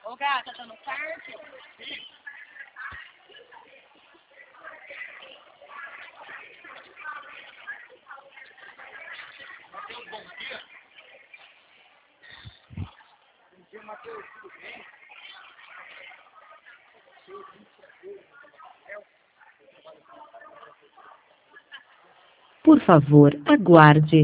Ô, gata, tá no parque? Sim. Matheus, bom dia. Bom dia, Matheus, tudo bem? Por favor, aguarde.